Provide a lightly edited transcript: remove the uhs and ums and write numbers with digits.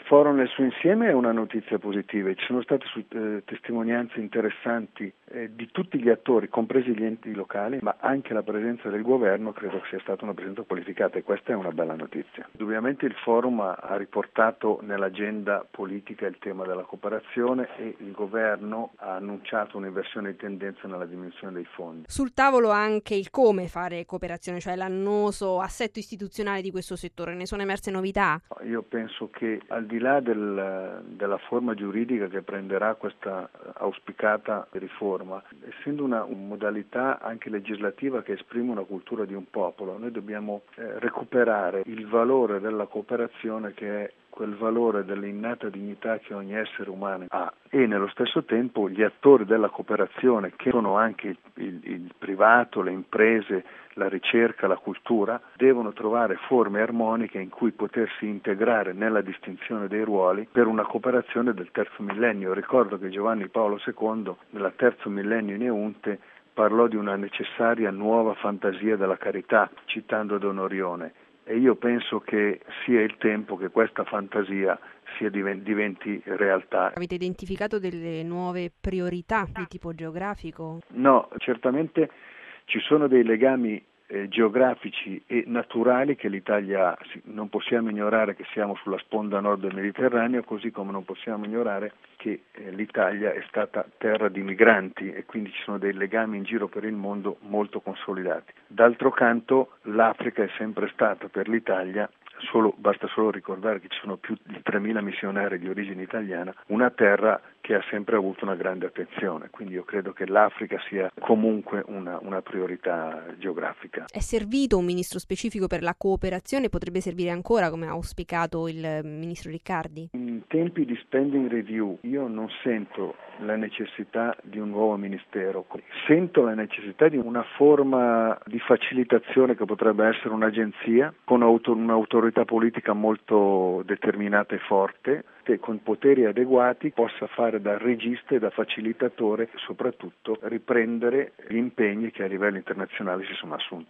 forum nel suo insieme è una notizia positiva. Ci sono state testimonianze interessanti di tutti gli attori, compresi gli enti locali, ma anche la presenza del governo credo che sia stata una presenza qualificata e questa è una bella notizia. Indubbiamente il forum ha riportato nell'agenda politica il tema della cooperazione e il governo ha annunciato un'inversione di tendenza nella diminuzione dei fondi. Sul tavolo anche il come fare cooperazione, cioè l'annoso assetto istituzionale di questo settore. Ne sono emerse novità? Io penso che al di là della forma giuridica che prenderà questa auspicata riforma, essendo una modalità anche legislativa che esprime una cultura di un popolo, noi dobbiamo recuperare il valore della cooperazione che è quel valore dell'innata dignità che ogni essere umano ha e nello stesso tempo gli attori della cooperazione che sono anche il privato, le imprese, la ricerca, la cultura, devono trovare forme armoniche in cui potersi integrare nella distinzione dei ruoli per una cooperazione del terzo millennio. Ricordo che Giovanni Paolo II nella terzo millennio in Eunte parlò di una necessaria nuova fantasia della carità, citando Don Orione. E io penso che sia il tempo che questa fantasia diventi realtà. Avete identificato delle nuove priorità di tipo geografico? No, certamente ci sono dei legami geografici e naturali che l'Italia ha. Non possiamo ignorare che siamo sulla sponda nord del Mediterraneo, così come non possiamo ignorare che l'Italia è stata terra di migranti e quindi ci sono dei legami in giro per il mondo molto consolidati. D'altro canto l'Africa è sempre stata per l'Italia, basta solo ricordare che ci sono più di 3.000 missionari di origine italiana, una terra che ha sempre avuto una grande attenzione, quindi io credo che l'Africa sia comunque una priorità geografica. È servito un ministro specifico per la cooperazione? Potrebbe servire ancora, come ha auspicato il ministro Riccardi? In tempi di spending review io non sento la necessità di un nuovo ministero, sento la necessità di una forma di facilitazione che potrebbe essere un'agenzia con un'autorità politica molto determinata e forte, che con poteri adeguati possa fare da regista e da facilitatore e soprattutto riprendere gli impegni che a livello internazionale si sono assunti.